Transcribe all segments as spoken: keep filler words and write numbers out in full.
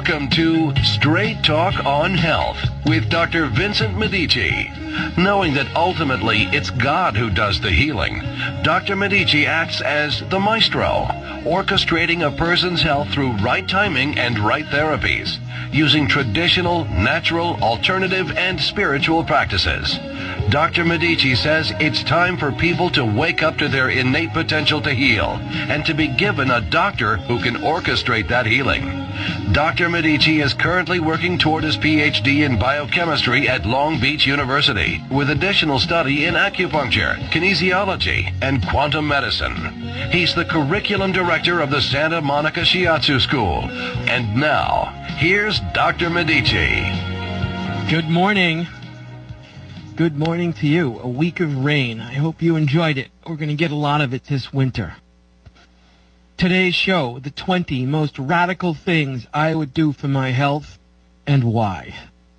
Welcome to Straight Talk on Health with Doctor Vincent Medici. Knowing that ultimately it's God who does the healing, Doctor Medici acts as the maestro, orchestrating a person's health through right timing and right therapies, using traditional, natural, alternative, and spiritual practices. Doctor Medici says it's time for people to wake up to their innate potential to heal and to be given a doctor who can orchestrate that healing. Doctor Medici is currently working toward his P H D in biochemistry at Long Beach University, with additional study in acupuncture, kinesiology, and quantum medicine. He's the curriculum director of the Santa Monica Shiatsu School. And now, here's Doctor Medici. Good morning. Good morning to you. A week of rain. I hope you enjoyed it. We're going to get a lot of it this winter. Today's show, the twenty most radical things I would do for my health and why.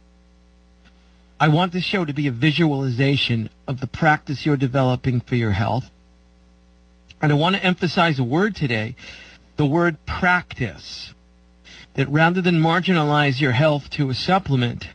I want this show to be a visualization of the practice you're developing for your health. And I want to emphasize a word today, the word practice. That rather than marginalize your health to a supplement,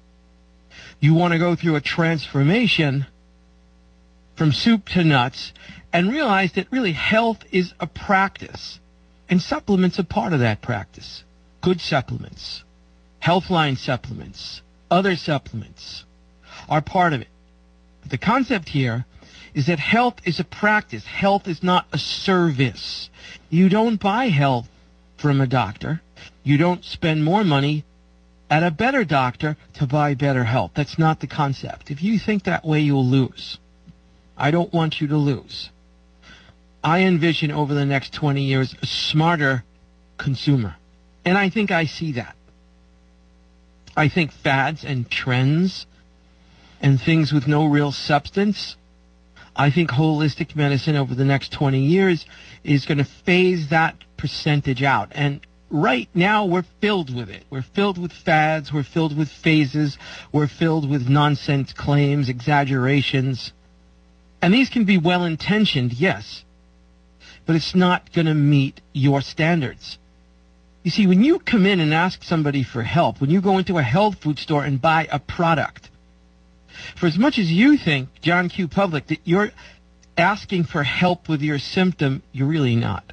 you want to go through a transformation from soup to nuts and realize that really health is a practice. And supplements are part of that practice. Good supplements, Healthline supplements, other supplements are part of it. But the concept here is that health is a practice. Health is not a service. You don't buy health from a doctor. You don't spend more money at a better doctor to buy better health. That's not the concept. If you think that way, you'll lose. I don't want you to lose. I envision over the next twenty years a smarter consumer. And I think I see that. I think fads and trends and things with no real substance, I think holistic medicine over the next twenty years is going to phase that percentage out. And right now, we're filled with it. We're filled with fads. We're filled with phases. We're filled with nonsense claims, exaggerations. And these can be well-intentioned, yes, but it's not going to meet your standards. You see, when you come in and ask somebody for help, when you go into a health food store and buy a product, for as much as you think, John Q. Public, that you're asking for help with your symptom, you're really not.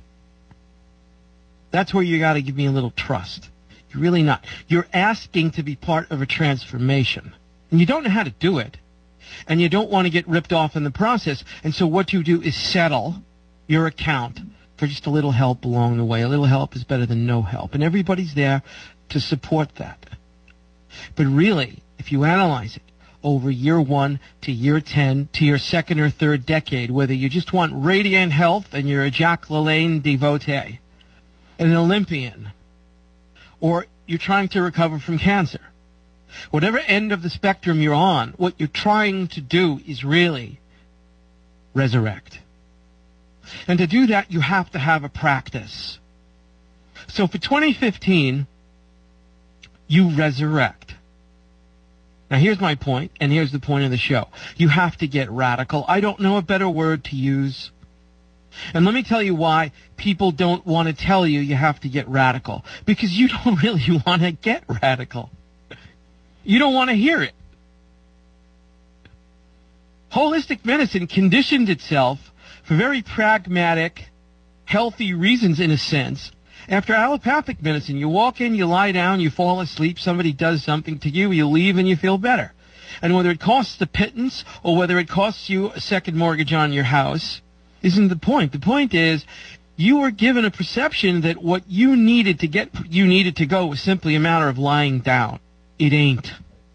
That's where you got to give me a little trust. You're really not. You're asking to be part of a transformation. And you don't know how to do it. And you don't want to get ripped off in the process. And so what you do is settle your account for just a little help along the way. A little help is better than no help. And everybody's there to support that. But really, if you analyze it over year one to year ten to your second or third decade, whether you just want radiant health and you're a Jack LaLanne devotee, an Olympian, or you're trying to recover from cancer, whatever end of the spectrum you're on, what you're trying to do is really resurrect. And to do that, you have to have a practice. So for twenty fifteen, you resurrect. Now here's my point, and here's the point of the show. You have to get radical. I don't know a better word to use. And let me tell you why people don't want to tell you you have to get radical. Because you don't really want to get radical. You don't want to hear it. Holistic medicine conditioned itself for very pragmatic, healthy reasons, in a sense. After allopathic medicine, you walk in, you lie down, you fall asleep, somebody does something to you, you leave and you feel better. And whether it costs a pittance or whether it costs you a second mortgage on your house isn't the point. The point is you were given a perception that what you needed to get you needed to go was simply a matter of lying down. It ain't.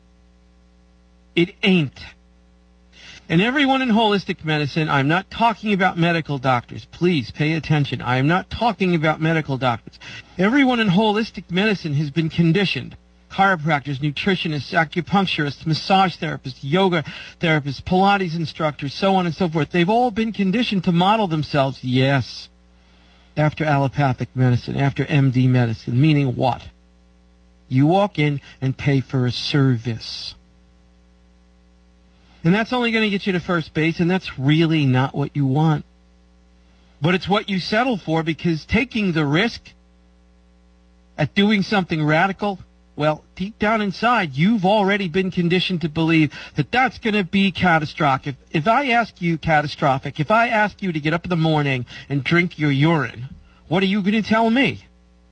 It ain't. And everyone in holistic medicine, I'm not talking about medical doctors. Please pay attention. I am not talking about medical doctors. Everyone in holistic medicine has been conditioned. Chiropractors, nutritionists, acupuncturists, massage therapists, yoga therapists, Pilates instructors, so on and so forth. They've all been conditioned to model themselves, yes, after allopathic medicine, after M D medicine, meaning what? You walk in and pay for a service. And that's only going to get you to first base, and that's really not what you want. But it's what you settle for, because taking the risk at doing something radical, well, deep down inside, you've already been conditioned to believe that that's going to be catastrophic. If, if I ask you catastrophic, if I ask you to get up in the morning and drink your urine, what are you going to tell me?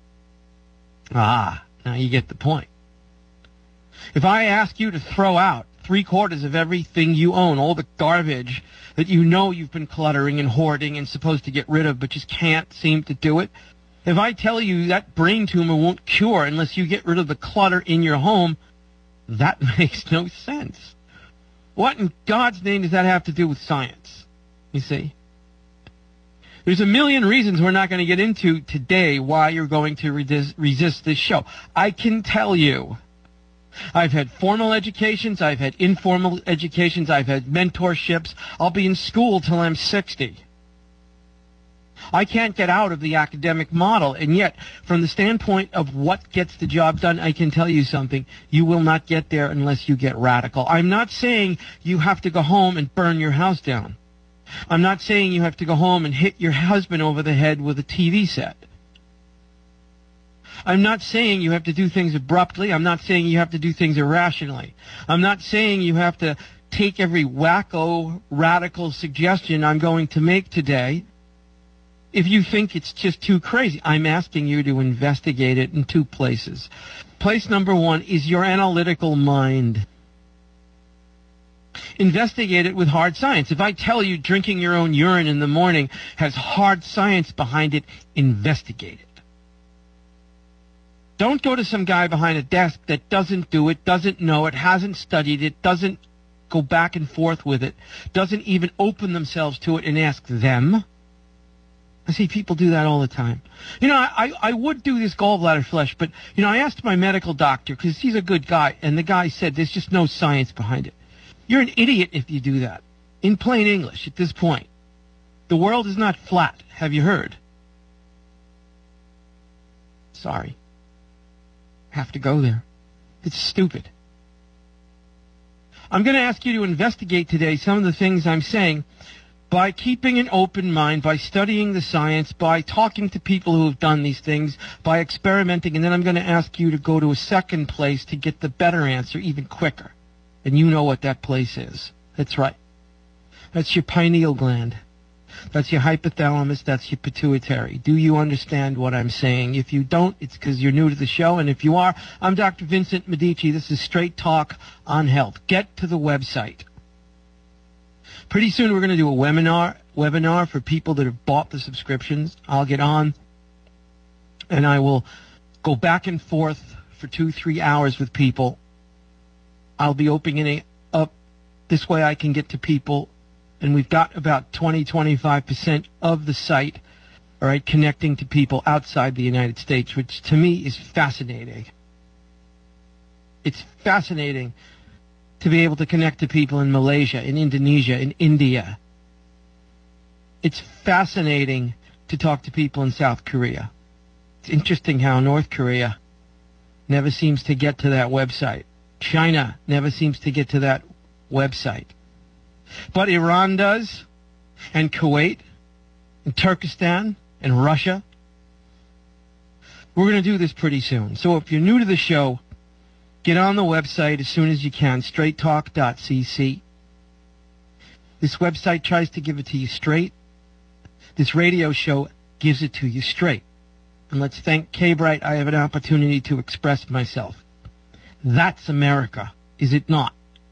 Ah, now you get the point. If I ask you to throw out three quarters of everything you own, all the garbage that you know you've been cluttering and hoarding and supposed to get rid of but just can't seem to do it, if I tell you that brain tumor won't cure unless you get rid of the clutter in your home, that makes no sense. What in God's name does that have to do with science? You see? There's a million reasons we're not going to get into today why you're going to resist, resist this show. I can tell you. I've had formal educations, I've had informal educations, I've had mentorships. I'll be in school till I'm sixty. I can't get out of the academic model, and yet, from the standpoint of what gets the job done, I can tell you something. You will not get there unless you get radical. I'm not saying you have to go home and burn your house down. I'm not saying you have to go home and hit your husband over the head with a T V set. I'm not saying you have to do things abruptly. I'm not saying you have to do things irrationally. I'm not saying you have to take every wacko, radical suggestion I'm going to make today if you think it's just too crazy. I'm asking you to investigate it in two places. Place number one is your analytical mind. Investigate it with hard science. If I tell you drinking your own urine in the morning has hard science behind it, investigate it. Don't go to some guy behind a desk that doesn't do it, doesn't know it, hasn't studied it, doesn't go back and forth with it, doesn't even open themselves to it and ask them. I see people do that all the time. You know, I, I would do this gallbladder flush, but, you know, I asked my medical doctor, because he's a good guy, and the guy said there's just no science behind it. You're an idiot if you do that. In plain English, at this point. The world is not flat. Have you heard? Sorry. Have to go there. It's stupid. I'm going to ask you to investigate today some of the things I'm saying by keeping an open mind, by studying the science, by talking to people who have done these things, by experimenting, and then I'm going to ask you to go to a second place to get the better answer even quicker. And you know what that place is. That's right. That's your pineal gland. That's your hypothalamus. That's your pituitary. Do you understand what I'm saying? If you don't, it's because you're new to the show. And if you are, I'm Doctor Vincent Medici. This is Straight Talk on Health. Get to the website. Pretty soon we're going to do a webinar, webinar for people that have bought the subscriptions. I'll get on and I will go back and forth for two, three hours with people. I'll be opening it up. This way I can get to people. And we've got about twenty, twenty-five percent of the site, all right, connecting to people outside the United States, which to me is fascinating. It's fascinating to be able to connect to people in Malaysia, in Indonesia, in India. It's fascinating to talk to people in South Korea. It's interesting how North Korea never seems to get to that website. China never seems to get to that website. But Iran does, and Kuwait, and Turkestan, and Russia. We're going to do this pretty soon. So if you're new to the show, get on the website as soon as you can, straight talk dot c c. This website tries to give it to you straight. This radio show gives it to you straight. And let's thank K-Bright, I have an opportunity to express myself. That's America, is it not?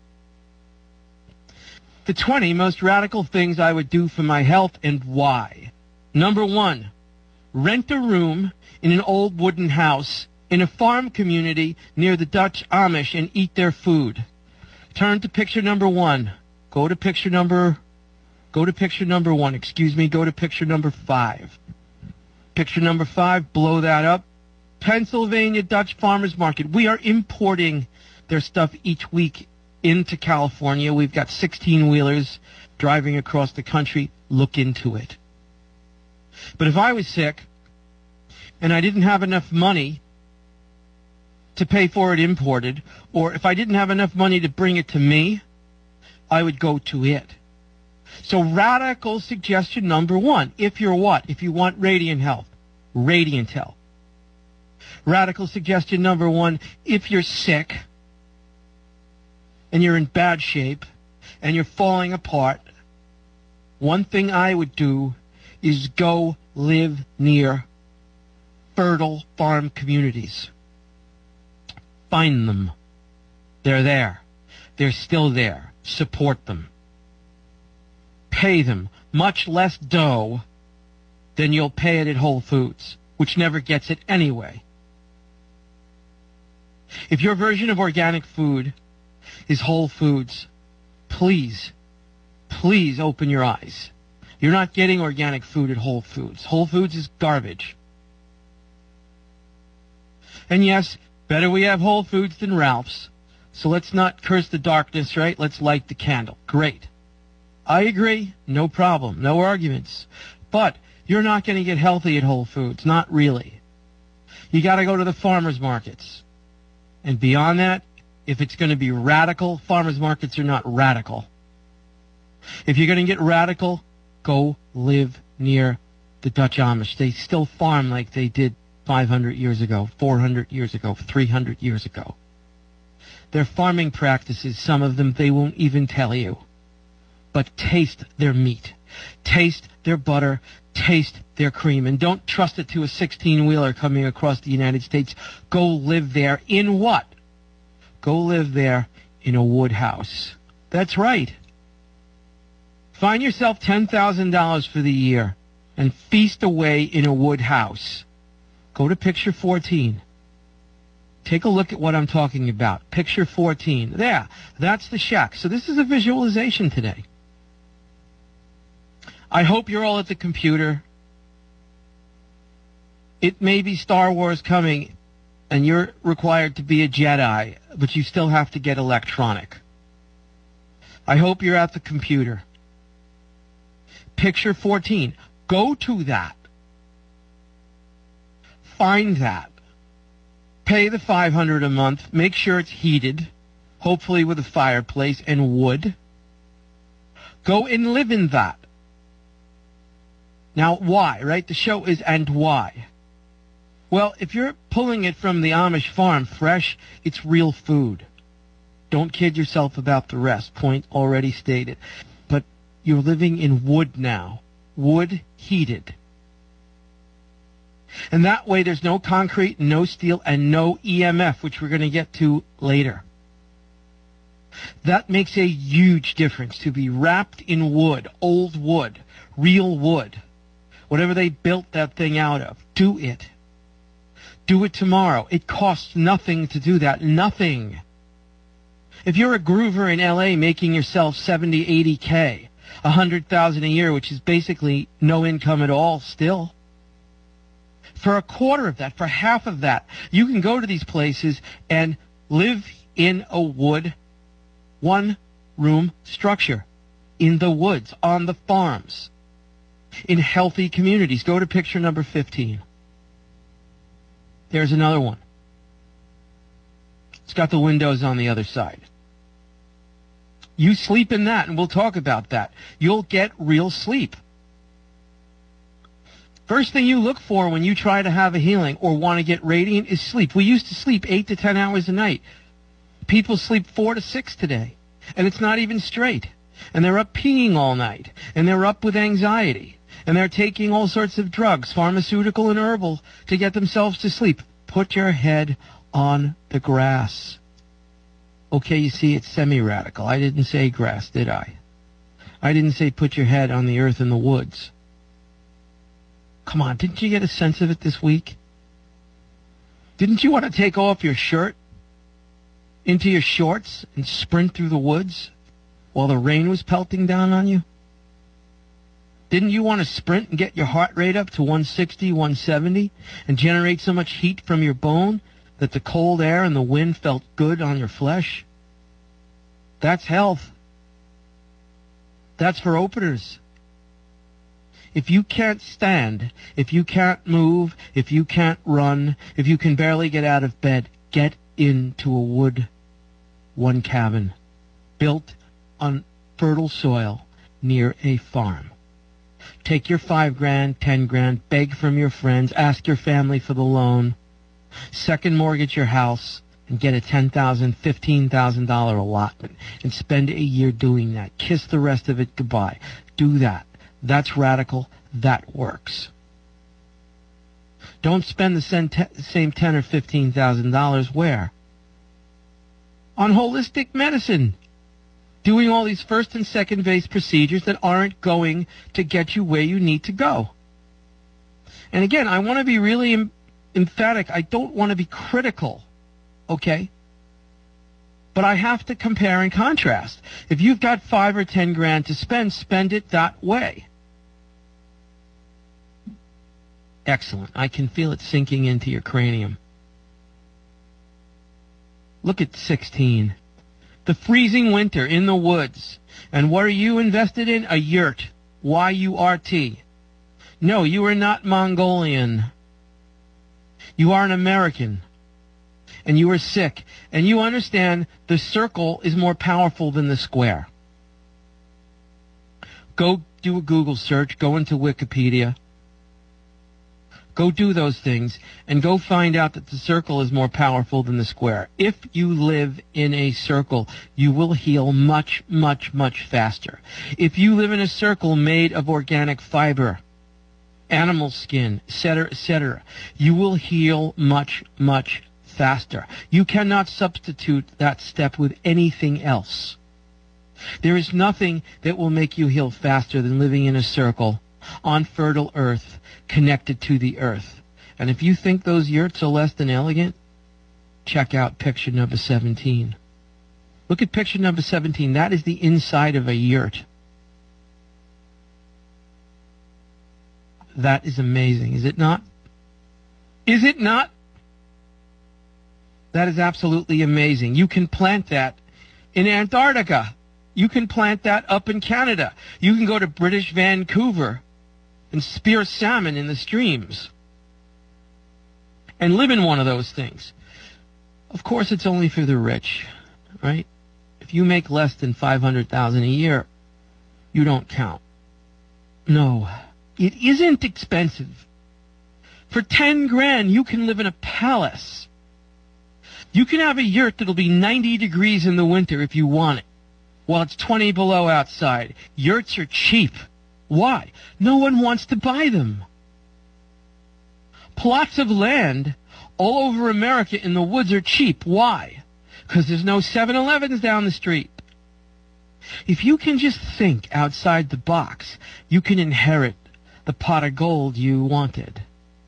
The twenty most radical things I would do for my health and why. Number one, rent a room in an old wooden house in a farm community near the Dutch Amish and eat their food. Turn to picture number one. Go to picture number, go to picture number one. Excuse me, go to picture number five. Picture number five, blow that up. Pennsylvania Dutch Farmers Market. We are importing their stuff each week into California. We've got sixteen-wheelers driving across the country. Look into it. But if I was sick and I didn't have enough money to pay for it imported, or if I didn't have enough money to bring it to me, I would go to it. So radical suggestion number one, if you're what? If you want radiant health, Radiant Health. Radical suggestion number one, if you're sick and you're in bad shape and you're falling apart, one thing I would do is go live near fertile farm communities. Find them. They're there. They're still there. Support them. Pay them much less dough than you'll pay it at Whole Foods, which never gets it anyway. If your version of organic food is Whole Foods, please, please open your eyes. You're not getting organic food at Whole Foods. Whole Foods is garbage. And yes, better we have Whole Foods than Ralph's. So let's not curse the darkness, right? Let's light the candle. Great. I agree. No problem. No arguments. But you're not going to get healthy at Whole Foods. Not really. You got to go to the farmers markets. And beyond that, if it's going to be radical, farmers markets are not radical. If you're going to get radical, go live near the Dutch Amish. They still farm like they did five hundred years ago, four hundred years ago, three hundred years ago. Their farming practices, some of them they won't even tell you. But taste their meat. Taste their butter. Taste their cream. And don't trust it to a sixteen-wheeler coming across the United States. Go live there in what? Go live there in a wood house. That's right. Find yourself ten thousand dollars for the year and feast away in a wood house. Go to picture fourteen. Take a look at what I'm talking about. Picture fourteen. There. That's the shack. So this is a visualization today. I hope you're all at the computer. It may be Star Wars coming, and you're required to be a Jedi, but you still have to get electronic. I hope you're at the computer. Picture fourteen. Go to that. Find that. Pay the five hundred dollars a month. Make sure it's heated, hopefully with a fireplace and wood. Go and live in that. Now, why, right? The show is and why. Well, if you're pulling it from the Amish farm fresh, it's real food. Don't kid yourself about the rest. Point already stated. But you're living in wood now. Wood heated. And that way there's no concrete, no steel, and no E M F, which we're going to get to later. That makes a huge difference, to be wrapped in wood, old wood, real wood. Whatever they built that thing out of, do it. Do it tomorrow. It costs nothing to do that. Nothing. If you're a groover in L A making yourself seventy, eighty K, one hundred thousand a year, which is basically no income at all still, for a quarter of that, for half of that, you can go to these places and live in a wood, one-room structure, in the woods, on the farms, in healthy communities. Go to picture number fifteen. There's another one. It's got the windows on the other side. You sleep in that, and we'll talk about that. You'll get real sleep. First thing you look for when you try to have a healing or want to get radiant is sleep. We used to sleep eight to ten hours a night. People sleep four to six today, and it's not even straight. And they're up peeing all night, and they're up with anxiety, and they're taking all sorts of drugs, pharmaceutical and herbal, to get themselves to sleep. Put your head on the grass. Okay, you see, it's semi-radical. I didn't say grass, did I? I didn't say put your head on the earth in the woods. Come on, didn't you get a sense of it this week? Didn't you want to take off your shirt into your shorts and sprint through the woods while the rain was pelting down on you? Didn't you want to sprint and get your heart rate up to one sixty, one seventy and generate so much heat from your bone that the cold air and the wind felt good on your flesh? That's health. That's for openers. If you can't stand, if you can't move, if you can't run, if you can barely get out of bed, get into a wood, one cabin, built on fertile soil near a farm. Take your five grand, ten grand, beg from your friends, ask your family for the loan. Second mortgage your house and get a ten thousand dollars, fifteen thousand dollars allotment and spend a year doing that. Kiss the rest of it goodbye. Do that. That's radical. That works. Don't spend the same ten thousand dollars or fifteen thousand dollars where? On holistic medicine. Doing all these first and second base procedures that aren't going to get you where you need to go. And again, I want to be really em- emphatic. I don't want to be critical, okay? But I have to compare and contrast. If you've got five or ten grand to spend, spend it that way. Excellent. I can feel it sinking into your cranium. Look at sixteen. The freezing winter in the woods. And what are you invested in? A yurt. Y U R T. No, you are not Mongolian. You are an American. And you are sick. And you understand the circle is more powerful than the square. Go do a Google search. Go into Wikipedia. Go do those things and go find out that the circle is more powerful than the square. If you live in a circle, you will heal much, much, much faster. If you live in a circle made of organic fiber, animal skin, et cetera, et cetera, you will heal much, much faster. You cannot substitute that step with anything else. There is nothing that will make you heal faster than living in a circle on fertile earth, connected to the earth. And if you think those yurts are less than elegant, check out picture number seventeen. Look at picture number seventeen. That is the inside of a yurt. That is amazing, is it not? Is it not? That is absolutely amazing. You can plant that in Antarctica. You can plant that up in Canada. You can go to British Vancouver and spear salmon in the streams and live in one of those things. Of course, it's only for the rich, right? If you make less than five hundred thousand dollars a year, you don't count. No, it isn't expensive. For ten grand, you can live in a palace. You can have a yurt that'll be ninety degrees in the winter if you want it, while it's twenty below outside. Yurts are cheap. Why? No one wants to buy them. Plots of land all over America in the woods are cheap. Why? Because there's no seven elevens down the street. If you can just think outside the box, you can inherit the pot of gold you wanted.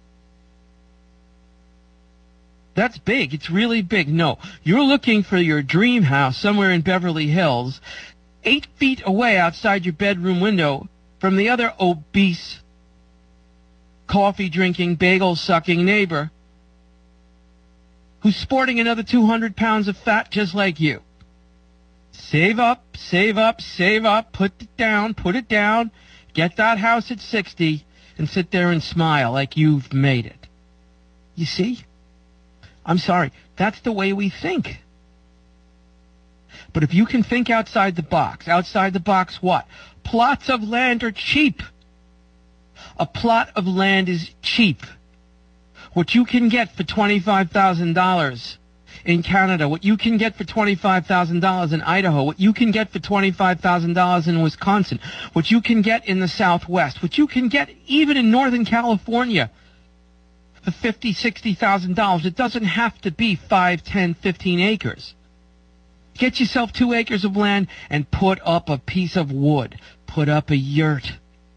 That's big. It's really big. No, you're looking for your dream house somewhere in Beverly Hills, eight feet away outside your bedroom window from the other obese, coffee-drinking, bagel-sucking neighbor who's sporting another two hundred pounds of fat just like you. Save up, save up, save up, put it down, put it down, get that house at sixty, and sit there and smile like you've made it. You see? I'm sorry, that's the way we think. But if you can think outside the box, outside the box what? Plots of land are cheap. A plot of land is cheap. What you can get for twenty-five thousand dollars in Canada, what you can get for twenty-five thousand dollars in Idaho, what you can get for twenty-five thousand dollars in Wisconsin, what you can get in the Southwest, what you can get even in Northern California for fifty thousand dollars, sixty thousand dollars. It doesn't have to be five, ten, fifteen acres. Get yourself two acres of land and put up a piece of wood. Put up a yurt.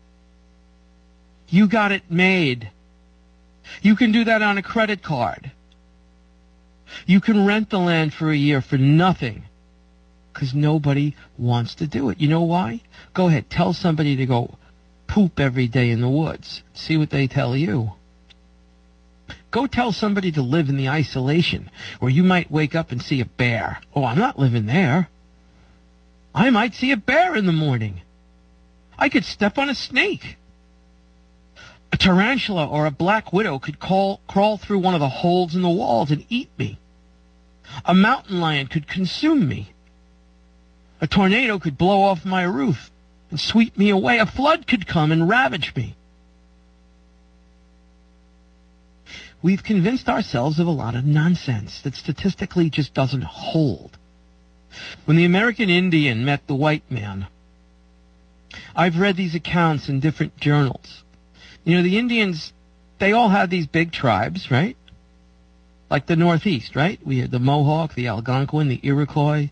You got it made. You can do that on a credit card. You can rent the land for a year for nothing because nobody wants to do it. You know why? Go ahead. Tell somebody to go poop every day in the woods. See what they tell you. Go tell somebody to live in the isolation where you might wake up and see a bear. Oh, I'm not living there. I might see a bear in the morning. I could step on a snake. A tarantula or a black widow could call, crawl through one of the holes in the walls and eat me. A mountain lion could consume me. A tornado could blow off my roof and sweep me away. A flood could come and ravage me. we've convinced ourselves of a lot of nonsense that statistically just doesn't hold. When the American Indian met the white man, I've read these accounts in different journals. You know, the Indians, they all had these big tribes, right? Like the Northeast, right? We had the Mohawk, the Algonquin, the Iroquois.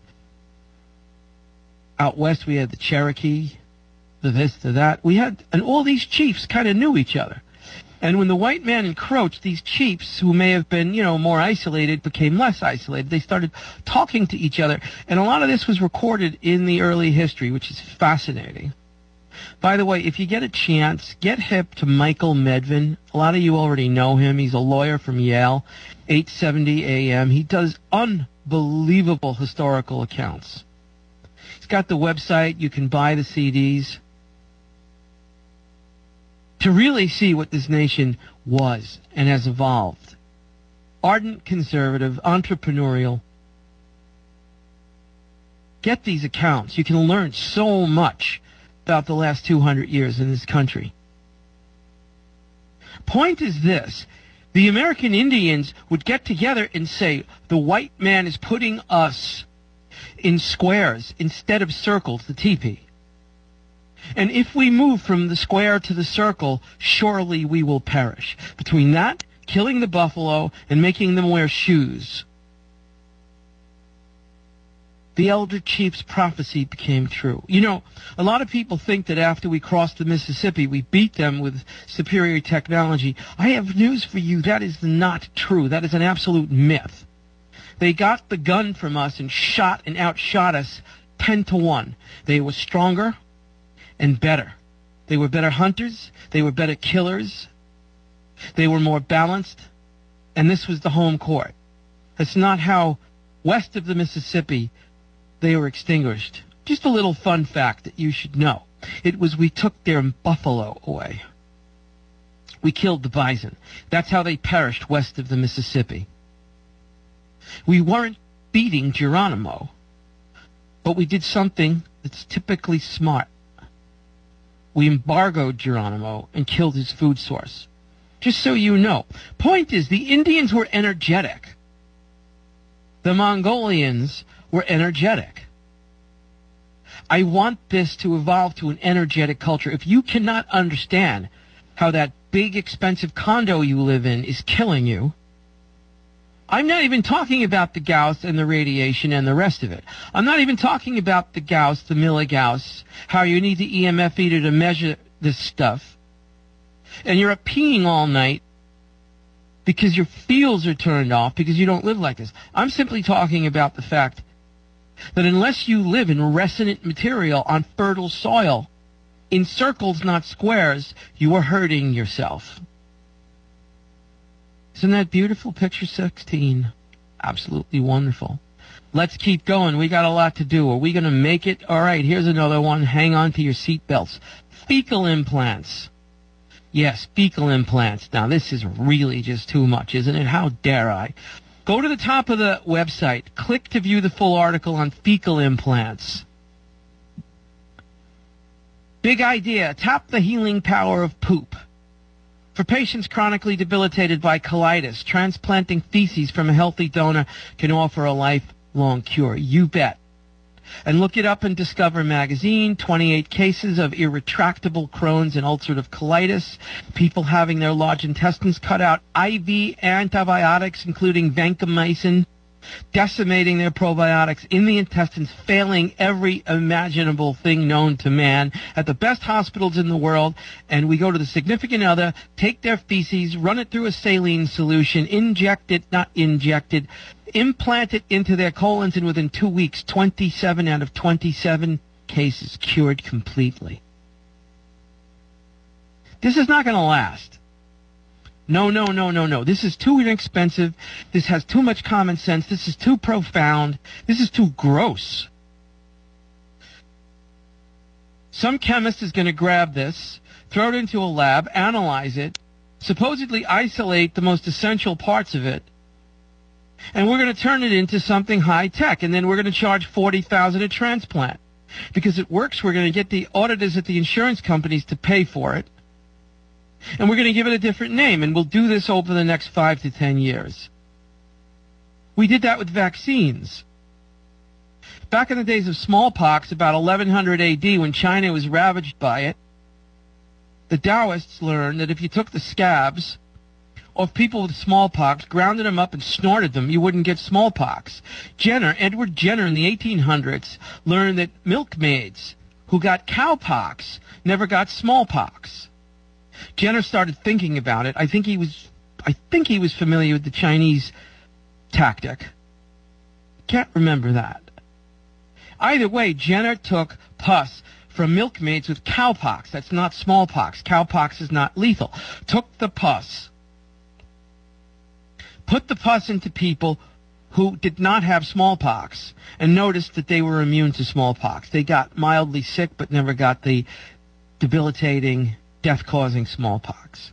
Out west, we had the Cherokee, the this, the that. We had, and all these chiefs kind of knew each other. And when the white man encroached, these chiefs, who may have been, you know, more isolated, became less isolated. They started talking to each other. And a lot of this was recorded in the early history, which is fascinating. By the way, if you get a chance, get hip to Michael Medvin. A lot of you already know him. He's a lawyer from Yale, eight seventy A M. He does unbelievable historical accounts. He's got the website. You can buy the C Ds. To really see what this nation was and has evolved. Ardent, conservative, entrepreneurial. Get these accounts. You can learn so much about the last two hundred years in this country. Point is this. The American Indians would get together and say, the white man is putting us in squares instead of circles, the teepee. And if we move from the square to the circle, surely we will perish. Between that, killing the buffalo, and making them wear shoes, the elder chief's prophecy became true. You know, a lot of people think that after we crossed the Mississippi, we beat them with superior technology. I have news for you. That is not true. That is an absolute myth. They got the gun from us and shot and outshot us ten to one. They were stronger and better. They were better hunters. They were better killers. They were more balanced. And this was the home court. That's not how west of the Mississippi they were extinguished. Just a little fun fact that you should know. It was we took their buffalo away. We killed the bison. That's how they perished west of the Mississippi. We weren't beating Geronimo, but we did something that's typically smart. We embargoed Geronimo and killed his food source. Just so you know. Point is, the Indians were energetic. The Mongolians were energetic. I want this to evolve to an energetic culture. If you cannot understand how that big, expensive condo you live in is killing you, I'm not even talking about the Gauss and the radiation and the rest of it. I'm not even talking about the Gauss, the milligauss, how you need the E M F meter to measure this stuff. And you're up peeing all night because your fields are turned off because you don't live like this. I'm simply talking about the fact that unless you live in resonant material on fertile soil, in circles, not squares, you are hurting yourself. Isn't that beautiful? Picture sixteen. Absolutely wonderful. Let's keep going. We got a lot to do. Are we going to make it? All right, here's another one. Hang on to your seatbelts. Fecal implants. Yes, fecal implants. Now, this is really just too much, isn't it? How dare I? Go to the top of the website. Click to view the full article on fecal implants. Big idea. Tap the healing power of poop. For patients chronically debilitated by colitis, transplanting feces from a healthy donor can offer a lifelong cure. You bet. And look it up in Discover magazine, twenty-eight cases of irretractable Crohn's and ulcerative colitis, people having their large intestines cut out, I V antibiotics, including vancomycin, decimating their probiotics in the intestines, failing every imaginable thing known to man at the best hospitals in the world. And we go to the significant other, take their feces, run it through a saline solution, inject it, not injected, implant it into their colons, and within two weeks, twenty-seven out of twenty-seven cases cured completely. This is not going to last. No, no, no, no, no. This is too inexpensive. This has too much common sense. This is too profound. This is too gross. Some chemist is going to grab this, throw it into a lab, analyze it, supposedly isolate the most essential parts of it, and we're going to turn it into something high-tech, and then we're going to charge forty thousand dollars a transplant. Because it works, we're going to get the auditors at the insurance companies to pay for it. And we're going to give it a different name, and we'll do this over the next five to ten years. We did that with vaccines. Back in the days of smallpox, about eleven hundred A D, when China was ravaged by it, the Taoists learned that if you took the scabs of people with smallpox, grounded them up and snorted them, you wouldn't get smallpox. Jenner, Edward Jenner in the eighteen hundreds, learned that milkmaids who got cowpox never got smallpox. Jenner started thinking about it. I think he was, I think he was familiar with the Chinese tactic. Can't remember that. Either way, Jenner took pus from milkmaids with cowpox. That's not smallpox. Cowpox is not lethal. Took the pus. Put the pus into people who did not have smallpox and noticed that they were immune to smallpox. They got mildly sick but never got the debilitating, death-causing smallpox.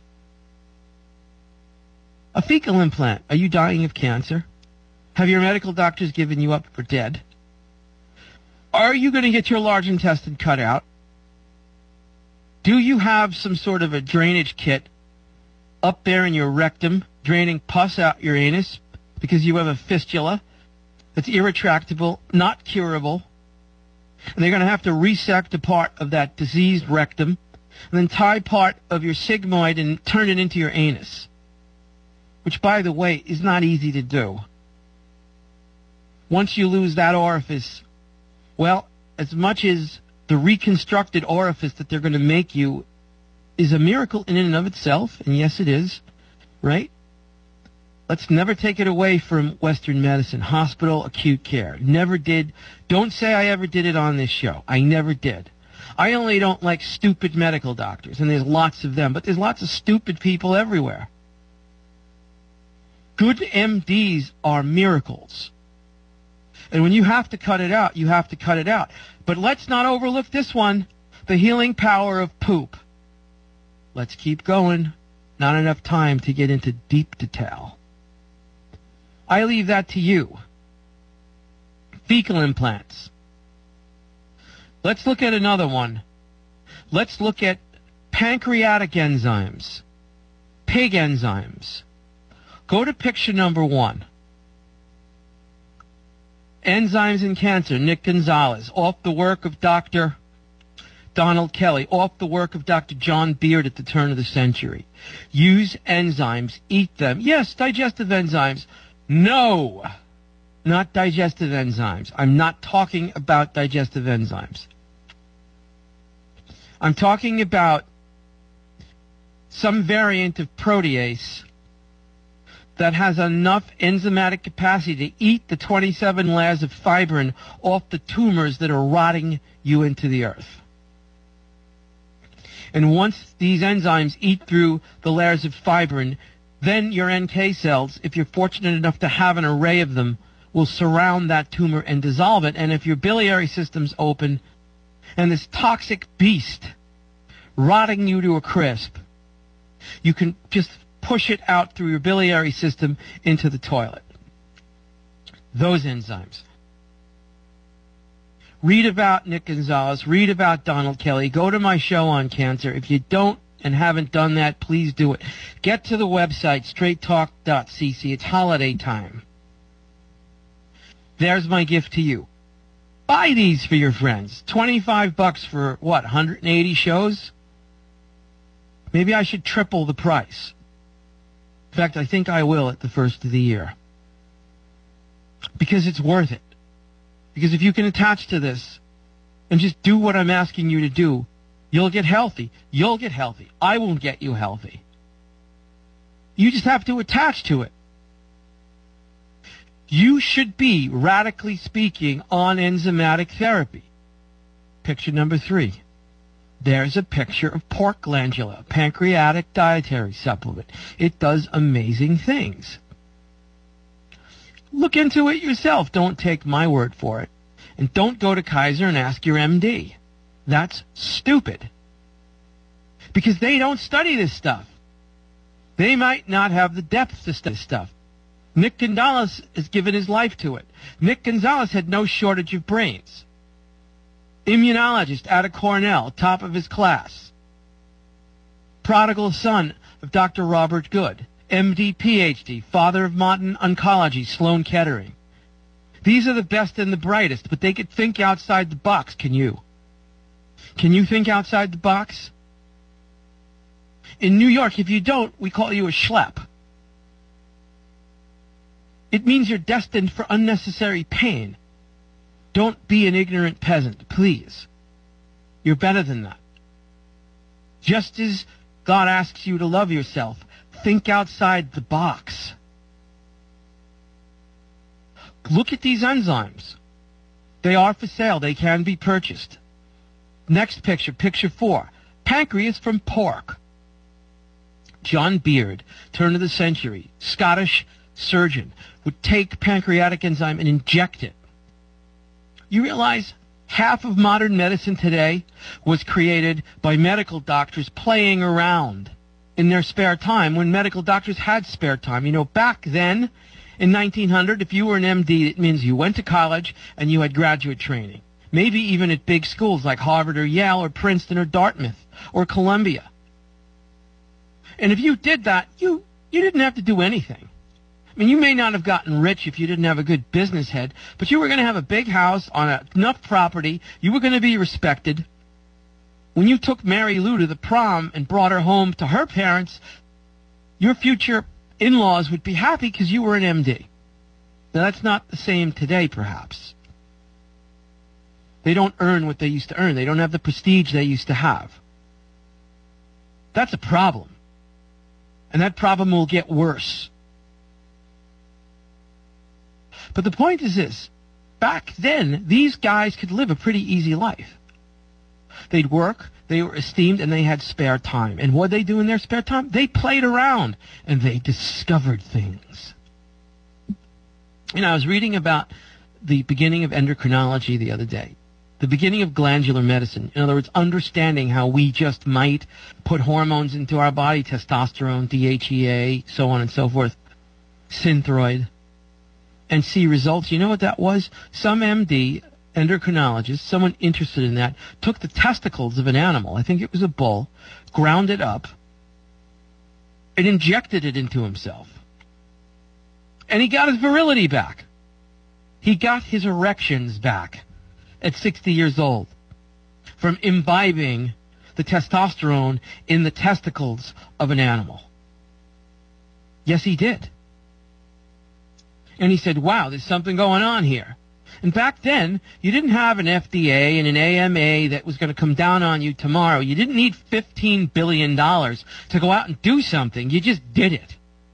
A fecal implant. Are you dying of cancer? Have your medical doctors given you up for dead? Are you going to get your large intestine cut out? Do you have some sort of a drainage kit up there in your rectum, draining pus out your anus because you have a fistula that's irretractable, not curable, and they're going to have to resect a part of that diseased rectum and then tie part of your sigmoid and turn it into your anus, which, by the way, is not easy to do. Once you lose that orifice, well, as much as the reconstructed orifice that they're going to make you is a miracle in and of itself, and yes, it is, right? Let's never take it away from Western medicine. Hospital, acute care. Never did. Don't say I ever did it on this show. I never did. I only don't like stupid medical doctors, and there's lots of them, but there's lots of stupid people everywhere. Good M Ds are miracles. And when you have to cut it out, you have to cut it out. But let's not overlook this one, the healing power of poop. Let's keep going. Not enough time to get into deep detail. I leave that to you. Fecal implants. Let's look at another one. Let's look at pancreatic enzymes, pig enzymes. Go to picture number one. Enzymes in Cancer, Nick Gonzalez, off the work of Doctor Donald Kelly, off the work of Doctor John Beard at the turn of the century. Use enzymes, eat them. Yes, digestive enzymes. No, not digestive enzymes. I'm not talking about digestive enzymes. I'm talking about some variant of protease that has enough enzymatic capacity to eat the twenty-seven layers of fibrin off the tumors that are rotting you into the earth. And once these enzymes eat through the layers of fibrin, then your N K cells, if you're fortunate enough to have an array of them, will surround that tumor and dissolve it. And if your biliary system's open and this toxic beast rotting you to a crisp, you can just push it out through your biliary system into the toilet. Those enzymes. Read about Nick Gonzalez. Read about Donald Kelly. Go to my show on cancer. If you don't and haven't done that, please do it. Get to the website, straight talk dot c c. It's holiday time. There's my gift to you. Buy these for your friends. twenty-five bucks for, what, one hundred eighty shows? Maybe I should triple the price. In fact, I think I will at the first of the year. Because it's worth it. Because if you can attach to this and just do what I'm asking you to do, you'll get healthy. You'll get healthy. I won't get you healthy. You just have to attach to it. You should be, radically speaking, on enzymatic therapy. Picture number three. There's a picture of pork glandula, pancreatic dietary supplement. It does amazing things. Look into it yourself. Don't take my word for it. And don't go to Kaiser and ask your M D. That's stupid. Because they don't study this stuff. They might not have the depth to study this stuff. Nick Gonzalez has given his life to it. Nick Gonzalez had no shortage of brains. Immunologist out of Cornell, top of his class. prodigal son of Doctor Robert Good, M D, P H D, father of modern oncology, Sloan Kettering. These are the best and the brightest, but they could think outside the box. Can you? Can you think outside the box? In New York, if you don't, we call you a schlep. It means you're destined for unnecessary pain. Don't be an ignorant peasant, please. You're better than that. Just as God asks you to love yourself, think outside the box. Look at these enzymes. They are for sale. They can be purchased. Next picture, picture four. Pancreas from pork. John Beard, turn of the century, Scottish surgeon, would take pancreatic enzyme and inject it. You realize half of modern medicine today was created by medical doctors playing around in their spare time when medical doctors had spare time. You know, back then, in nineteen hundred, if you were an M D, it means you went to college and you had graduate training. Maybe even at big schools like Harvard or Yale or Princeton or Dartmouth or Columbia. And if you did that, you, you didn't have to do anything. I mean, you may not have gotten rich if you didn't have a good business head, but you were going to have a big house on a, enough property. You were going to be respected. When you took Mary Lou to the prom and brought her home to her parents, your future in-laws would be happy because you were an M D. Now, that's not the same today, perhaps. They don't earn what they used to earn. They don't have the prestige they used to have. That's a problem. And that problem will get worse. But the point is this. Back then, these guys could live a pretty easy life. They'd work, they were esteemed, and they had spare time. And what did they do in their spare time? They played around, and they discovered things. You know, I was reading about the beginning of endocrinology the other day. The beginning of glandular medicine. In other words, understanding how we just might put hormones into our body, testosterone, D H E A, so on and so forth, Synthroid, and see results. You know what that was? Some M D, endocrinologist, someone interested in that, took the testicles of an animal, I think it was a bull, ground it up, and injected it into himself. And he got his virility back. He got his erections back at sixty years old from imbibing the testosterone in the testicles of an animal. Yes, he did. And he said, wow, there's something going on here. And back then, you didn't have an F D A and an A M A that was going to come down on you tomorrow. You didn't need fifteen billion dollars to go out and do something. You just did it.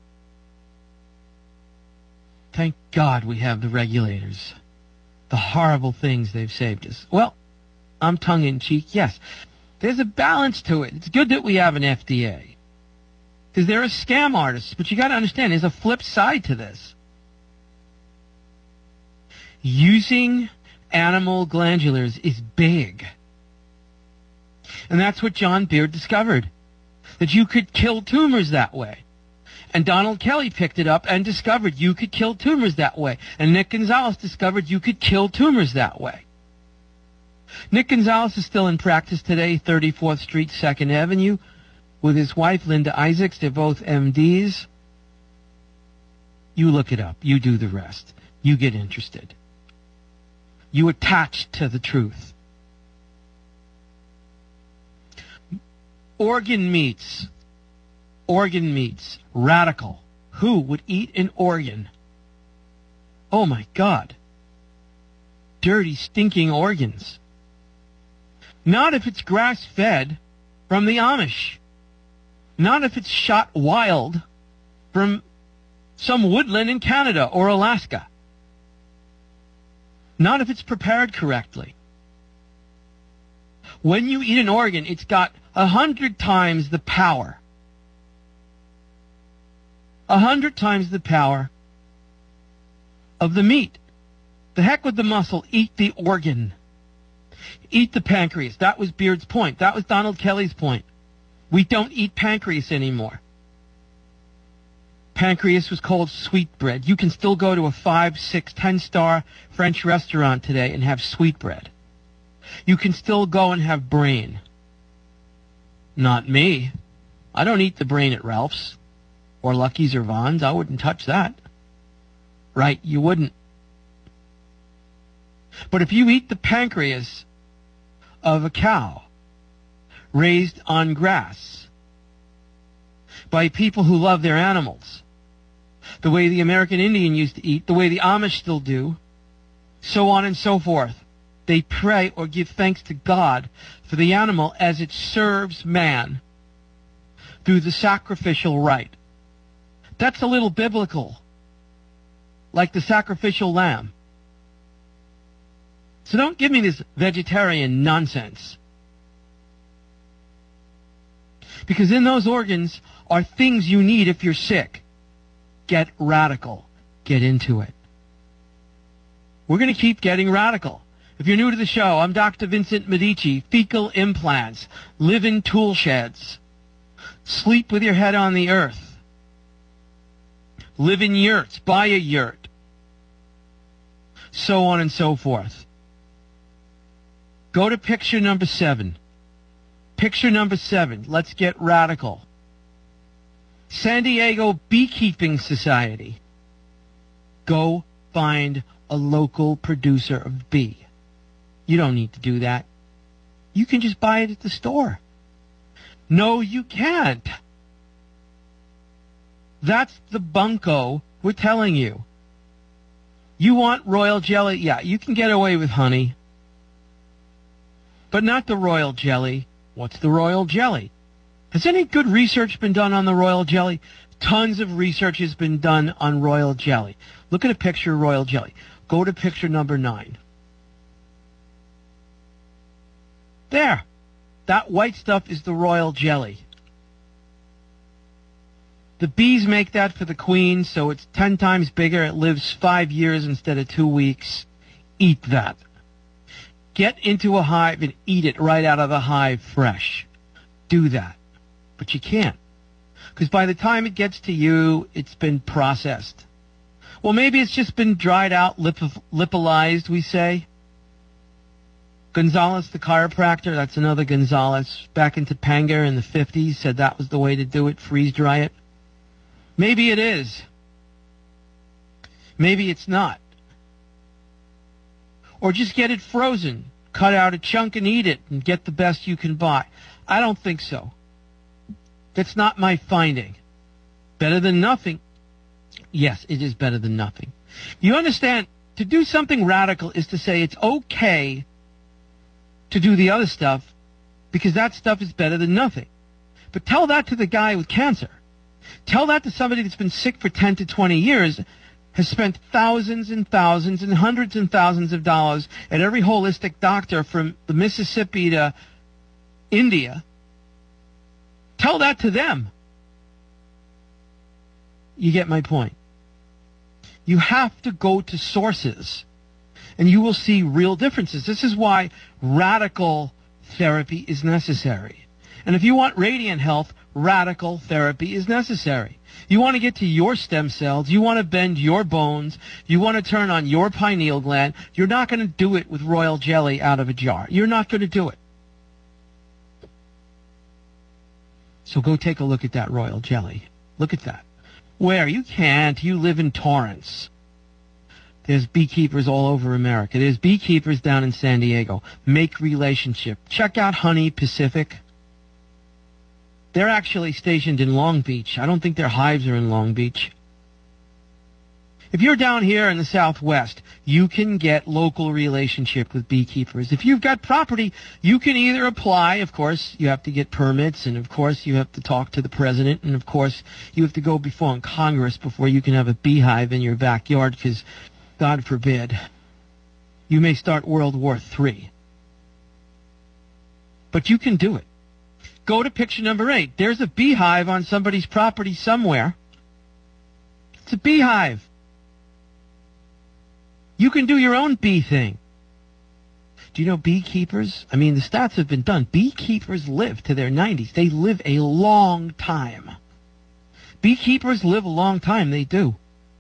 Thank God we have the regulators. The horrible things they've saved us. Well, I'm tongue-in-cheek, yes. There's a balance to it. It's good that we have an F D A. Because there are scam artists, but you got to understand, there's a flip side to this. Using animal glandulars is big. And that's what John Beard discovered. That you could kill tumors that way. And Donald Kelly picked it up and discovered you could kill tumors that way. And Nick Gonzalez discovered you could kill tumors that way. Nick Gonzalez is still in practice today, thirty-fourth Street, second Avenue, with his wife, Linda Isaacs. They're both M Ds. You look it up. You do the rest. You get interested. You attach to the truth. Organ meats. Organ meats. Radical. Who would eat an organ? Oh my God. Dirty, stinking organs. Not if it's grass-fed from the Amish. Not if it's shot wild from some woodland in Canada or Alaska. Not if it's prepared correctly. When you eat an organ, it's got a hundred times the power. A hundred times the power of the meat. The heck with the muscle. Eat the organ. Eat the pancreas. That was Beard's point. That was Donald Kelly's point. We don't eat pancreas anymore. Pancreas was called sweetbread. You can still go to a five, six, ten-star French restaurant today and have sweetbread. You can still go and have brain. Not me. I don't eat the brain at Ralph's or Lucky's or Vaughn's. I wouldn't touch that. Right, you wouldn't. But if you eat the pancreas of a cow raised on grass by people who love their animals, the way the American Indian used to eat, the way the Amish still do, so on and so forth, they pray or give thanks to God for the animal as it serves man through the sacrificial rite. That's a little biblical, like the sacrificial lamb. So don't give me this vegetarian nonsense. Because in those organs are things you need if you're sick. Get radical. Get into it. We're going to keep getting radical. If you're new to the show, I'm Doctor Vincent Medici. Fecal implants. Live in tool sheds. Sleep with your head on the earth. Live in yurts. Buy a yurt. So on and so forth. Go to picture number seven. Picture number seven. Let's get radical. San Diego Beekeeping Society. Go find a local producer of bee. You don't need to do that. You can just buy it at the store. No, you can't. That's the bunko we're telling you. You want royal jelly? Yeah, you can get away with honey. But not the royal jelly. What's the royal jelly? Has any good research been done on the royal jelly? Tons of research has been done on royal jelly. Look at a picture of royal jelly. Go to picture number nine. There. That white stuff is the royal jelly. The bees make that for the queen, so it's ten times bigger. It lives five years instead of two weeks. Eat that. Get into a hive and eat it right out of the hive fresh. Do that. But you can't. Because by the time it gets to you, it's been processed. Well, maybe it's just been dried out, lip- lipolized, we say. Gonzalez, the chiropractor, that's another Gonzalez, back in Topanga in the fifties, said that was the way to do it, freeze dry it. Maybe it is. Maybe it's not. Or just get it frozen. Cut out a chunk and eat it and get the best you can buy. I don't think so. That's not my finding. Better than nothing. Yes, it is better than nothing. You understand, to do something radical is to say it's okay to do the other stuff because that stuff is better than nothing. But tell that to the guy with cancer. Tell that to somebody that's been sick for ten to twenty years, has spent thousands and thousands and hundreds and thousands of dollars at every holistic doctor from the Mississippi to India. Tell that to them. You get my point. You have to go to sources, and you will see real differences. This is why radical therapy is necessary. And if you want radiant health, radical therapy is necessary. You want to get to your stem cells. You want to bend your bones. You want to turn on your pineal gland. You're not going to do it with royal jelly out of a jar. You're not going to do it. So go take a look at that royal jelly. Look at that. Where? You can't. You live in Torrance. There's beekeepers all over America. There's beekeepers down in San Diego. Make relationship. Check out Honey Pacific. They're actually stationed in Long Beach. I don't think their hives are in Long Beach. If you're down here in the Southwest, you can get local relationship with beekeepers. If you've got property, you can either apply. Of course, you have to get permits, and of course, you have to talk to the president, and of course, you have to go before Congress before you can have a beehive in your backyard, because, God forbid, you may start World War Three. But you can do it. Go to picture number eight. There's a beehive on somebody's property somewhere. It's a beehive. You can do your own bee thing. Do you know beekeepers? I mean, the stats have been done. Beekeepers live to their nineties. They live a long time. Beekeepers live a long time. They do.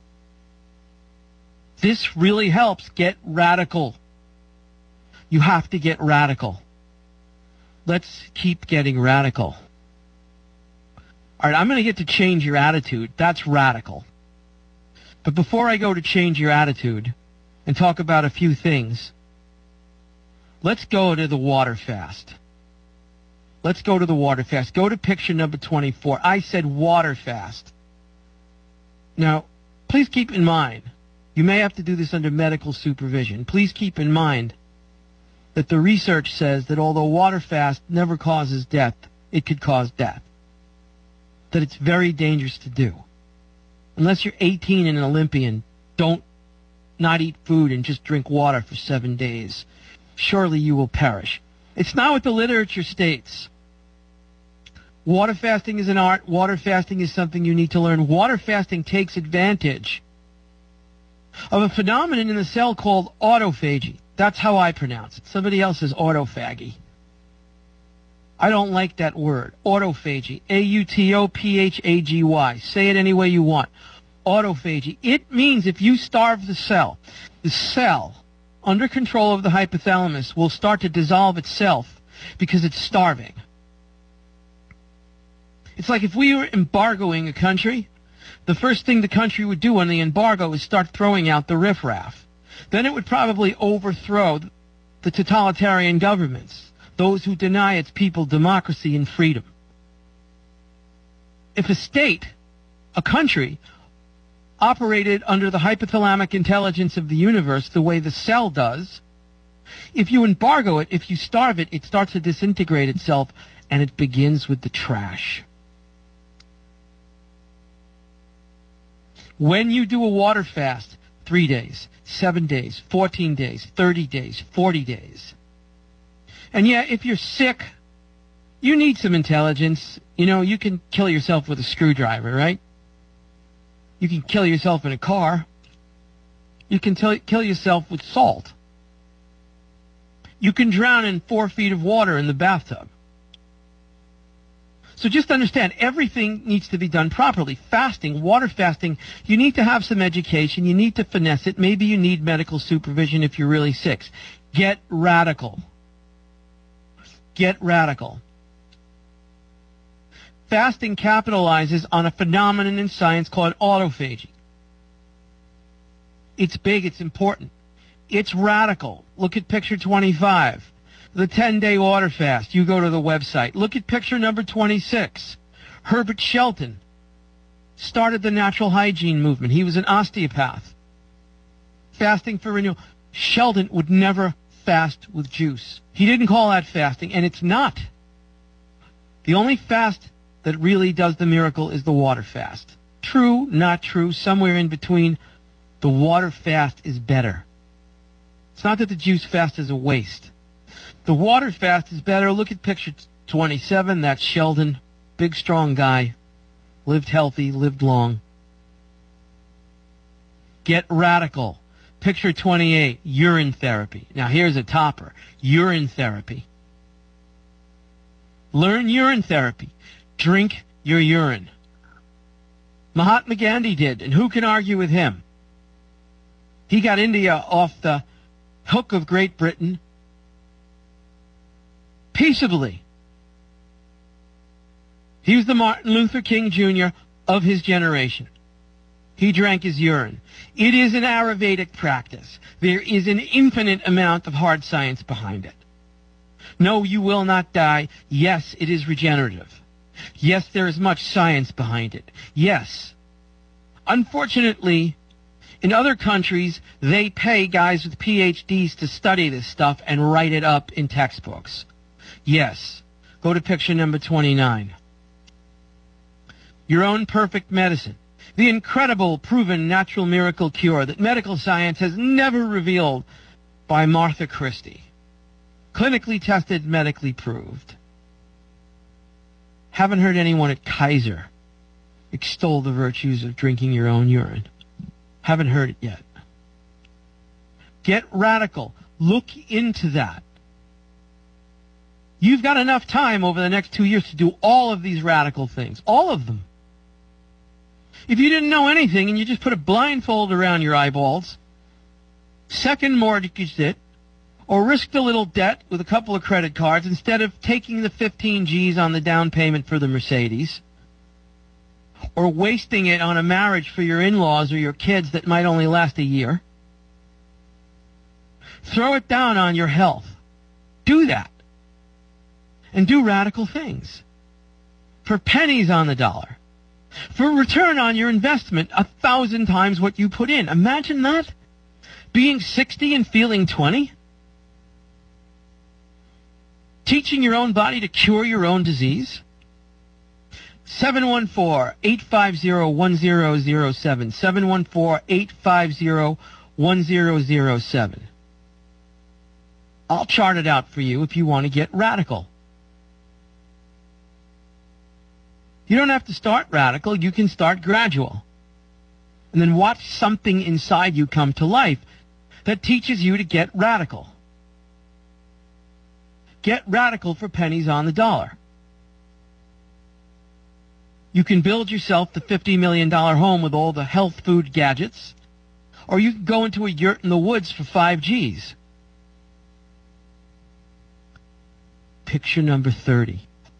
This really helps. Get radical. You have to get radical. Let's keep getting radical. All right, I'm going to get to change your attitude. That's radical. But before I go to change your attitude and talk about a few things, let's go to the water fast. Let's go to the water fast. Go to picture number twenty-four. I said water fast. Now, please keep in mind, you may have to do this under medical supervision. Please keep in mind that the research says that although water fast never causes death, it could cause death. That it's very dangerous to do. Unless you're eighteen and an Olympian, don't not eat food and just drink water for seven days. Surely you will perish. It's not what the literature states. Water fasting is an art. Water fasting is something you need to learn. Water fasting takes advantage of a phenomenon in the cell called autophagy. That's how I pronounce it. Somebody else says autophagy. I don't like that word. Autophagy. A U T O P H A G Y. Say it any way you want. Autophagy. It means if you starve the cell, the cell, under control of the hypothalamus, will start to dissolve itself because it's starving. It's like if we were embargoing a country, the first thing the country would do on the embargo is start throwing out the riffraff. Then it would probably overthrow the totalitarian governments, those who deny its people democracy and freedom. If a state, a country, operated under the hypothalamic intelligence of the universe the way the cell does, if you embargo it, if you starve it, it starts to disintegrate itself, and it begins with the trash. When you do a water fast, three days, seven days, fourteen days, thirty days, forty days. And yeah, if you're sick, you need some intelligence. You know, you can kill yourself with a screwdriver, right? You can kill yourself in a car. You can t- kill yourself with salt. You can drown in four feet of water in the bathtub. So just understand, everything needs to be done properly. Fasting, water fasting, you need to have some education. You need to finesse it. Maybe you need medical supervision if you're really sick. Get radical. Get radical. Fasting capitalizes on a phenomenon in science called autophagy. It's big, it's important. It's radical. Look at picture twenty-five. The ten-day water fast. You go to the website. Look at picture number twenty-six. Herbert Shelton started the natural hygiene movement. He was an osteopath. Fasting for renewal. Shelton would never fast with juice. He didn't call that fasting, and it's not. The only fast that really does the miracle is the water fast. True, not true, somewhere in between. The water fast is better. It's not that the juice fast is a waste. The water fast is better. Look at picture twenty-seven. That's Sheldon. Big, strong guy. Lived healthy, lived long. Get radical. Picture twenty-eight. Urine therapy. Now, here's a topper. Urine therapy. Learn urine therapy. Drink your urine. Mahatma Gandhi did, and who can argue with him? He got India off the hook of Great Britain peaceably. He was the Martin Luther King Junior of his generation. He drank his urine. It is an Ayurvedic practice. There is an infinite amount of hard science behind it. No, you will not die. Yes, it is regenerative. Yes, there is much science behind it. Yes. Unfortunately, in other countries, they pay guys with P H Ds to study this stuff and write it up in textbooks. Yes. Go to picture number twenty-nine. Your own perfect medicine. The incredible, proven natural miracle cure that medical science has never revealed by Martha Christie. Clinically tested, medically proved. Haven't heard anyone at Kaiser extol the virtues of drinking your own urine. Haven't heard it yet. Get radical. Look into that. You've got enough time over the next two years to do all of these radical things. All of them. If you didn't know anything and you just put a blindfold around your eyeballs, second mortgaged it, or risked a little debt with a couple of credit cards instead of taking the fifteen G's on the down payment for the Mercedes, or wasting it on a marriage for your in-laws or your kids that might only last a year. Throw it down on your health. Do that. And do radical things. For pennies on the dollar. For return on your investment, a thousand times what you put in. Imagine that. Being sixty and feeling twenty. Teaching your own body to cure your own disease. seven one four, eight five zero, one zero zero seven. seven one four, eight five zero, one zero zero seven. I'll chart it out for you if you want to get radical. You don't have to start radical. You can start gradual. And then watch something inside you come to life that teaches you to get radical. Get radical for pennies on the dollar. You can build yourself the fifty million dollars home with all the health food gadgets, or you can go into a yurt in the woods for five G's. Picture number thirty.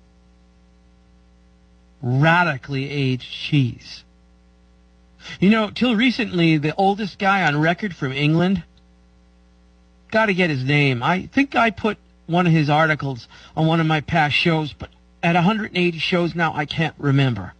Radically aged cheese. You know, till recently, the oldest guy on record from England, got to get his name. I think I put one of his articles on one of my past shows, but at one hundred eighty shows now, I can't remember.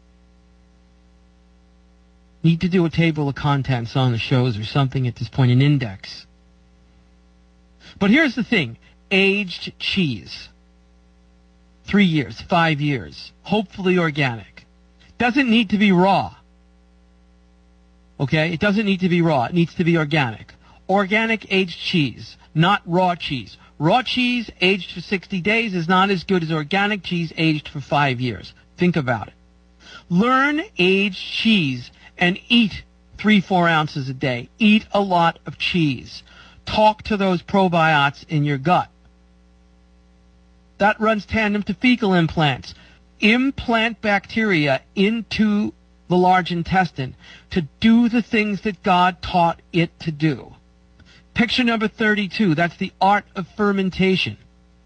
Need to do a table of contents on the shows or something at this point, an index. But here's the thing. Aged cheese. Three years, five years. Hopefully organic. Doesn't need to be raw. Okay? It doesn't need to be raw. It needs to be organic. Organic aged cheese, not raw cheese. Raw cheese aged for sixty days is not as good as organic cheese aged for five years. Think about it. Learn aged cheese and eat three, four ounces a day. Eat a lot of cheese. Talk to those probiotics in your gut. That runs tandem to fecal implants. Implant bacteria into the large intestine to do the things that God taught it to do. Picture number thirty-two, that's the art of fermentation.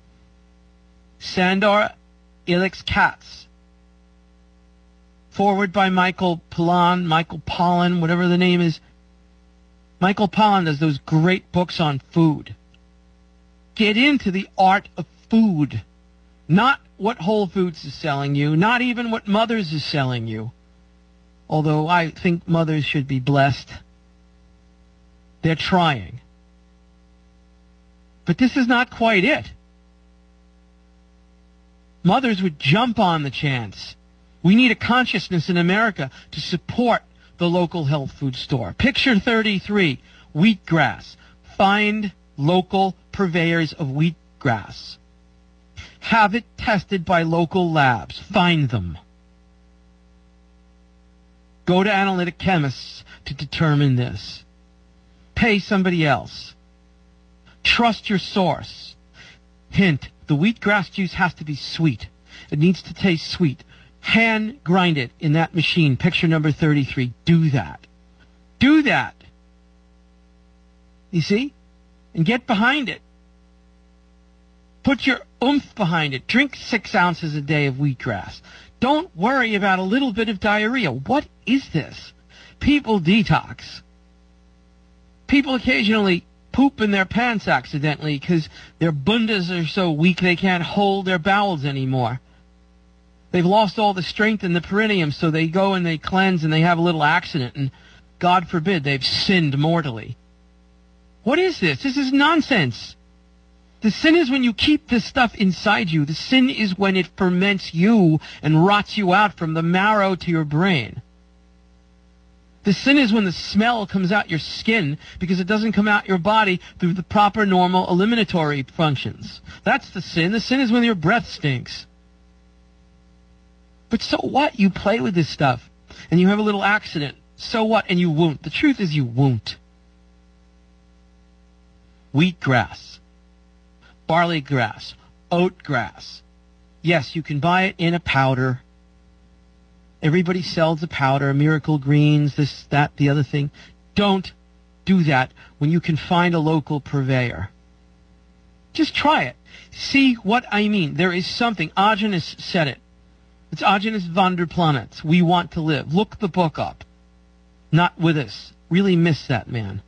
Sandor Ilex Katz. Forward by Michael Pollan, Michael Pollan, whatever the name is. Michael Pollan does those great books on food. Get into the art of food. Not what Whole Foods is selling you, not even what Mother's is selling you. Although I think Mother's should be blessed. They're trying. But this is not quite it. Mothers would jump on the chance. We need a consciousness in America to support the local health food store. Picture thirty-three, wheatgrass. Find local purveyors of wheatgrass. Have it tested by local labs. Find them. Go to analytic chemists to determine this. Pay somebody else. Trust your source. Hint, the wheatgrass juice has to be sweet. It needs to taste sweet. Hand grind it in that machine. Picture number thirty-three. Do that. Do that. You see? And get behind it. Put your oomph behind it. Drink six ounces a day of wheatgrass. Don't worry about a little bit of diarrhea. What is this? People detox. People occasionally poop in their pants accidentally because their bundas are so weak they can't hold their bowels anymore. They've lost all the strength in the perineum, so they go and they cleanse and they have a little accident, and God forbid they've sinned mortally. What is this? This is nonsense. The sin is when you keep this stuff inside you. The sin is when it ferments you and rots you out from the marrow to your brain. The sin is when the smell comes out your skin because it doesn't come out your body through the proper normal eliminatory functions. That's the sin. The sin is when your breath stinks. But so what? You play with this stuff and you have a little accident. So what? And you won't. The truth is you won't. Wheatgrass. Barley grass, oat grass. Yes, you can buy it in a powder. Everybody sells a powder, Miracle Greens, this, that, the other thing. Don't do that when you can find a local purveyor. Just try it. See what I mean. There is something. Ajanis said it. It's Agnes van der Planets. We Want to Live. Look the book up. Not with us. Really miss that man.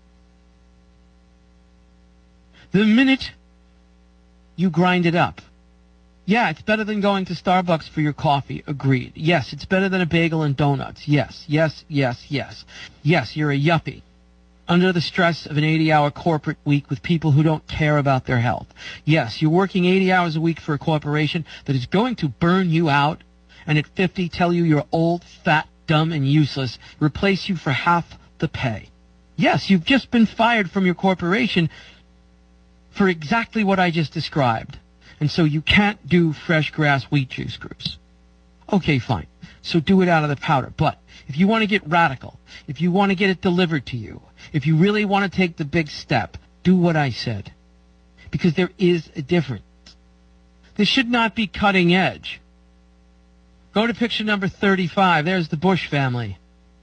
The minute you grind it up, yeah, it's better than going to Starbucks for your coffee. Agreed. Yes, it's better than a bagel and donuts. Yes, yes, yes, yes. Yes, you're a yuppie. Under the stress of an eighty-hour corporate week with people who don't care about their health. Yes, you're working eighty hours a week for a corporation that is going to burn you out and at fifty tell you you're old, fat, dumb, and useless, replace you for half the pay. Yes, you've just been fired from your corporation for exactly what I just described. And so you can't do fresh grass wheat juice groups. Okay, fine. So do it out of the powder. But if you want to get radical, if you want to get it delivered to you, if you really want to take the big step, do what I said. Because there is a difference. This should not be cutting edge. Go to picture number thirty-five. There's the Bush family.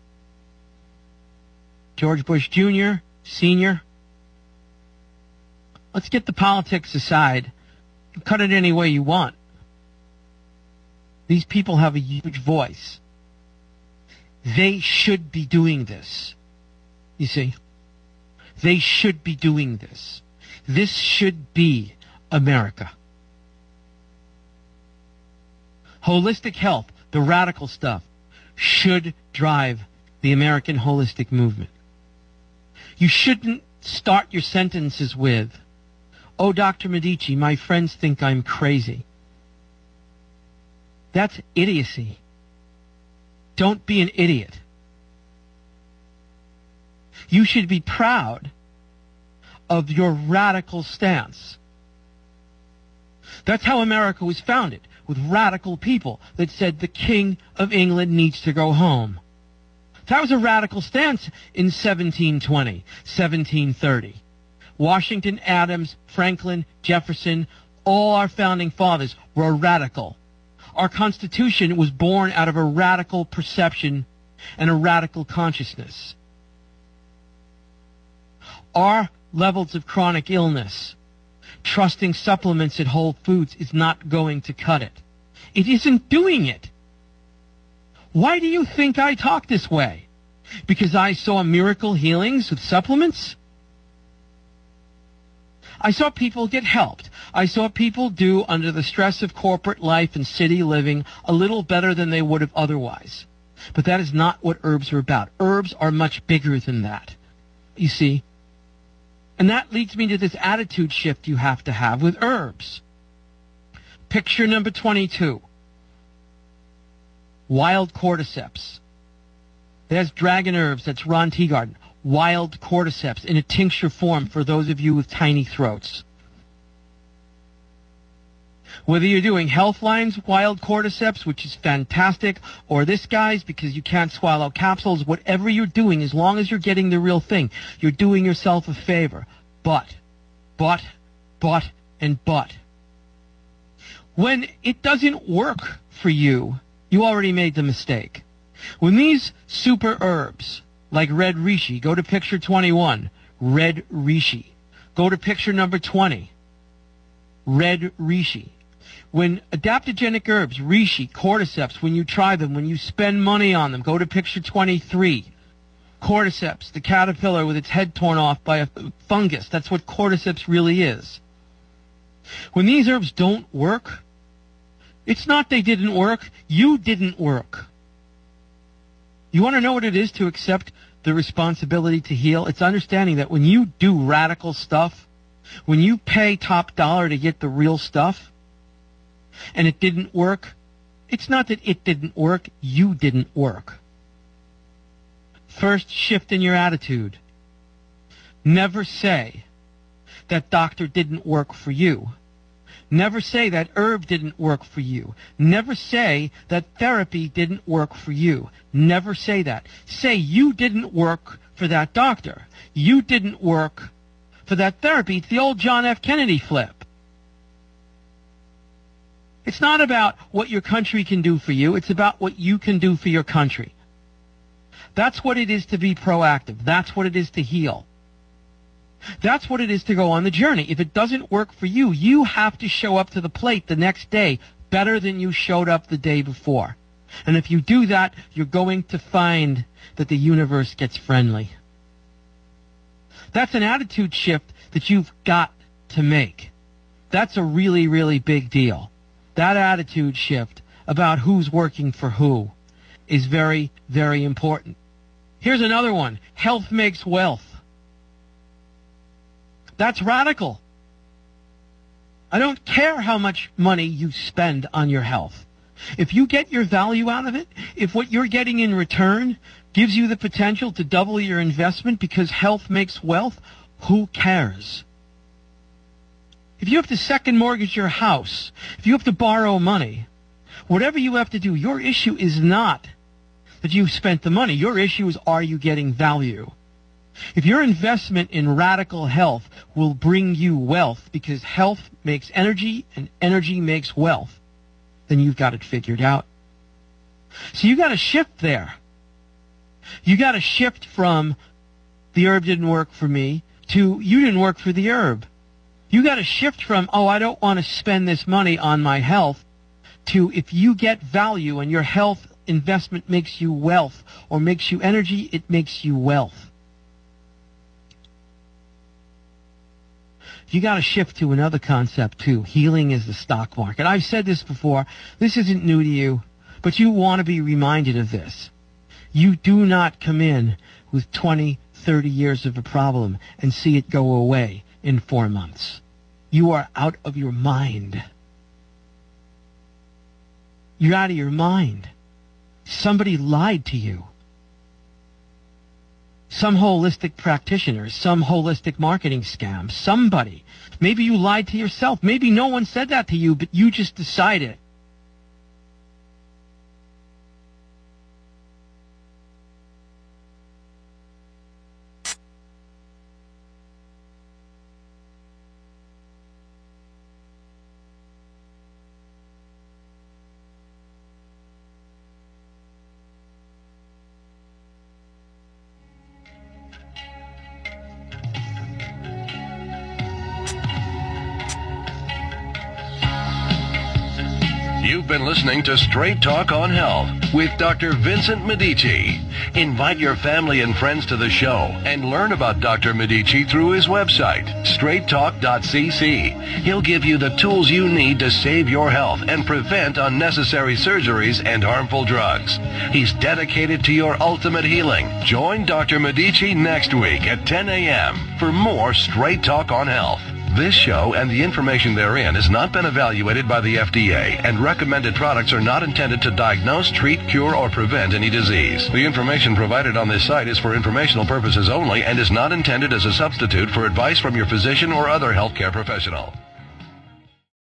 George Bush Junior, Senior. Let's get the politics aside. Cut it any way you want. These people have a huge voice. They should be doing this. You see? They should be doing this. This should be America. Holistic health, the radical stuff, should drive the American holistic movement. You shouldn't start your sentences with, "Oh, Doctor Medici, my friends think I'm crazy." That's idiocy. Don't be an idiot. You should be proud of your radical stance. That's how America was founded, with radical people that said the King of England needs to go home. That was a radical stance in seventeen twenty, seventeen thirty. Washington, Adams, Franklin, Jefferson, all our founding fathers were radical. Our Constitution was born out of a radical perception and a radical consciousness. Our levels of chronic illness, trusting supplements at Whole Foods is not going to cut it. It isn't doing it. Why do you think I talk this way? Because I saw miracle healings with supplements? I saw people get helped. I saw people do, under the stress of corporate life and city living, a little better than they would have otherwise. But that is not what herbs are about. Herbs are much bigger than that, you see. And that leads me to this attitude shift you have to have with herbs. Picture number twenty-two. Wild cordyceps. There's dragon herbs. That's Ron Teagarden. Wild cordyceps in a tincture form for those of you with tiny throats. Whether you're doing Healthline's wild cordyceps, which is fantastic, or this guy's because you can't swallow capsules, whatever you're doing, as long as you're getting the real thing, you're doing yourself a favor. But, but, but, and but. When it doesn't work for you, you already made the mistake. When these super herbs, like red reishi, go to picture twenty-one, red reishi. Go to picture number twenty, red reishi. When adaptogenic herbs, reishi, cordyceps, when you try them, when you spend money on them, go to picture twenty-three. Cordyceps, the caterpillar with its head torn off by a fungus. That's what cordyceps really is. When these herbs don't work, it's not they didn't work, you didn't work. You want to know what it is to accept the responsibility to heal? It's understanding that when you do radical stuff, when you pay top dollar to get the real stuff, and it didn't work, it's not that it didn't work, you didn't work. First, shift in your attitude. Never say that doctor didn't work for you. Never say that herb didn't work for you. Never say that therapy didn't work for you. Never say that. Say you didn't work for that doctor. You didn't work for that therapy. It's the old John F. Kennedy flip. It's not about what your country can do for you. It's about what you can do for your country. That's what it is to be proactive. That's what it is to heal. That's what it is to go on the journey. If it doesn't work for you, you have to show up to the plate the next day better than you showed up the day before. And if you do that, you're going to find that the universe gets friendly. That's an attitude shift that you've got to make. That's a really, really big deal. That attitude shift about who's working for who is very, very important. Here's another one. Health makes wealth. That's radical. I don't care how much money you spend on your health. If you get your value out of it, if what you're getting in return gives you the potential to double your investment because health makes wealth, who cares? If you have to second mortgage your house, if you have to borrow money, whatever you have to do, your issue is not that you've spent the money. Your issue is, are you getting value? If your investment in radical health will bring you wealth because health makes energy and energy makes wealth, then you've got it figured out. So you got to shift there. You got to shift from the herb didn't work for me to you didn't work for the herb. You got to shift from, oh, I don't want to spend this money on my health, to if you get value and your health investment makes you wealth or makes you energy, it makes you wealth. You got to shift to another concept too. Healing is the stock market. I've said this before. This isn't new to you, but you want to be reminded of this. You do not come in with twenty, thirty years of a problem and see it go away in four months. You are out of your mind. You're out of your mind. Somebody lied to you. Some holistic practitioner, some holistic marketing scam, somebody. Maybe you lied to yourself. Maybe no one said that to you, but you just decided. You've been listening to Straight Talk on Health with Doctor Vincent Medici. Invite your family and friends to the show and learn about Doctor Medici through his website, straight talk dot c c. He'll give you the tools you need to save your health and prevent unnecessary surgeries and harmful drugs. He's dedicated to your ultimate healing. Join Doctor Medici next week at ten a.m. for more Straight Talk on Health. This show and the information therein has not been evaluated by the F D A, and recommended products are not intended to diagnose, treat, cure, or prevent any disease. The information provided on this site is for informational purposes only and is not intended as a substitute for advice from your physician or other healthcare professional.